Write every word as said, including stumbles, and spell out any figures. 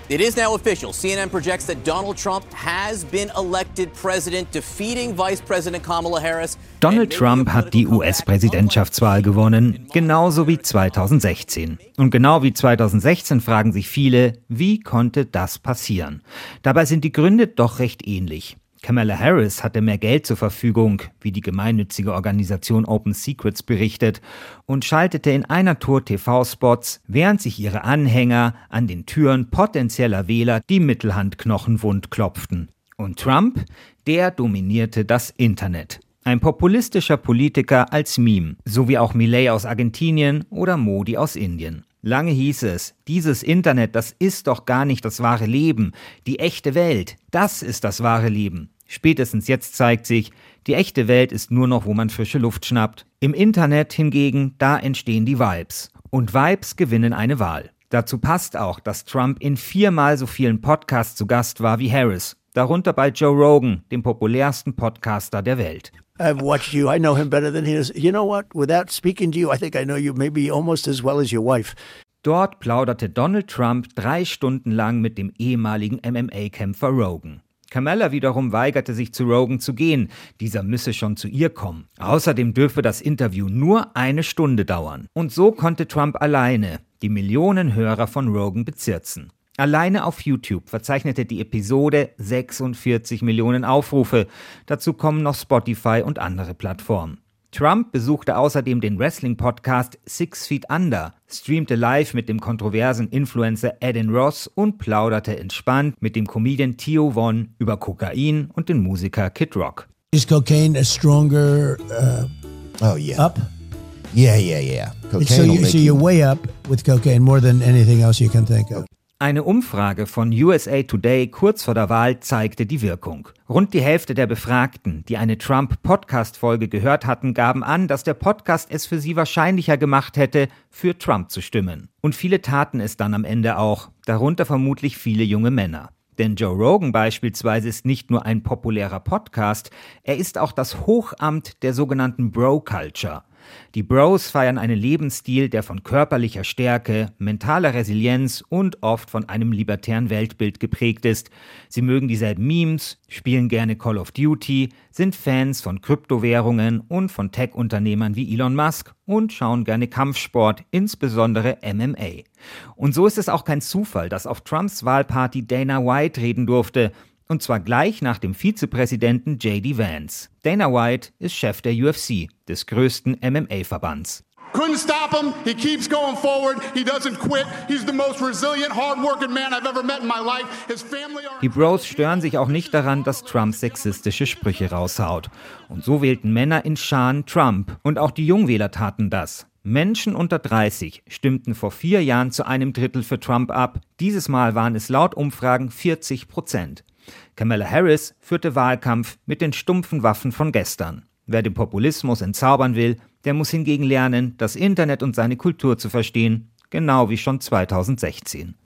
It is now official. C N N projects that Donald Trump has been elected president, defeating Vice President Kamala Harris. Donald Trump hat die U S-Präsidentschaftswahl gewonnen, genauso wie zweitausendsechzehn. Und genau wie zweitausendsechzehn fragen sich viele, wie konnte das passieren? Dabei sind die Gründe doch recht ähnlich. Kamala Harris hatte mehr Geld zur Verfügung, wie die gemeinnützige Organisation Open Secrets berichtet, und schaltete in einer Tour T V-Spots, während sich ihre Anhänger an den Türen potenzieller Wähler die Mittelhandknochen wund klopften. Und Trump, der dominierte das Internet. Ein populistischer Politiker als Meme, so wie auch Milei aus Argentinien oder Modi aus Indien. Lange hieß es, dieses Internet, das ist doch gar nicht das wahre Leben. Die echte Welt, das ist das wahre Leben. Spätestens jetzt zeigt sich, die echte Welt ist nur noch, wo man frische Luft schnappt. Im Internet hingegen, da entstehen die Vibes. Und Vibes gewinnen eine Wahl. Dazu passt auch, dass Trump in viermal so vielen Podcasts zu Gast war wie Harris. Darunter bei Joe Rogan, dem populärsten Podcaster der Welt. I've watched you. I know him better than he is. You know what? Without speaking to you, I think I know you maybe almost as well as your wife. Dort plauderte Donald Trump drei Stunden lang mit dem ehemaligen M M A-Kämpfer Rogan. Kamala wiederum weigerte sich, zu Rogan zu gehen. Dieser müsse schon zu ihr kommen. Außerdem dürfe das Interview nur eine Stunde dauern. Und so konnte Trump alleine die Millionen Hörer von Rogan bezirzen. Alleine auf YouTube verzeichnete die Episode sechsundvierzig Millionen Aufrufe. Dazu kommen noch Spotify und andere Plattformen. Trump besuchte außerdem den Wrestling-Podcast Six Feet Under, streamte live mit dem kontroversen Influencer Adin Ross und plauderte entspannt mit dem Comedian Theo Von über Kokain und den Musiker Kid Rock. Is cocaine a stronger uh, oh, yeah. up? Yeah, yeah, yeah. Cocaine so, will you, make so you... you're way up with cocaine, more than anything else you can think of. Eine Umfrage von U S A Today kurz vor der Wahl zeigte die Wirkung. Rund die Hälfte der Befragten, die eine Trump-Podcast-Folge gehört hatten, gaben an, dass der Podcast es für sie wahrscheinlicher gemacht hätte, für Trump zu stimmen. Und viele taten es dann am Ende auch, darunter vermutlich viele junge Männer. Denn Joe Rogan beispielsweise ist nicht nur ein populärer Podcast, er ist auch das Hochamt der sogenannten Bro-Culture. Die Bros feiern einen Lebensstil, der von körperlicher Stärke, mentaler Resilienz und oft von einem libertären Weltbild geprägt ist. Sie mögen dieselben Memes, spielen gerne Call of Duty, sind Fans von Kryptowährungen und von Tech-Unternehmern wie Elon Musk und schauen gerne Kampfsport, insbesondere M M A. Und so ist es auch kein Zufall, dass auf Trumps Wahlparty Dana White reden durfte. Und zwar gleich nach dem Vizepräsidenten J D Vance. Dana White ist Chef der U F C, des größten M M A-Verbands. Couldn't stop him. He keeps going forward. He doesn't quit. He's the most resilient, hard-working man I've ever met in my life. His family are... Die Bros stören sich auch nicht daran, dass Trump sexistische Sprüche raushaut. Und so wählten Männer in Scharen Trump. Und auch die Jungwähler taten das. Menschen unter dreißig stimmten vor vier Jahren zu einem Drittel für Trump ab. Dieses Mal waren es laut Umfragen vierzig Prozent. Kamala Harris führte Wahlkampf mit den stumpfen Waffen von gestern. Wer den Populismus entzaubern will, der muss hingegen lernen, das Internet und seine Kultur zu verstehen, genau wie schon zweitausendsechzehn.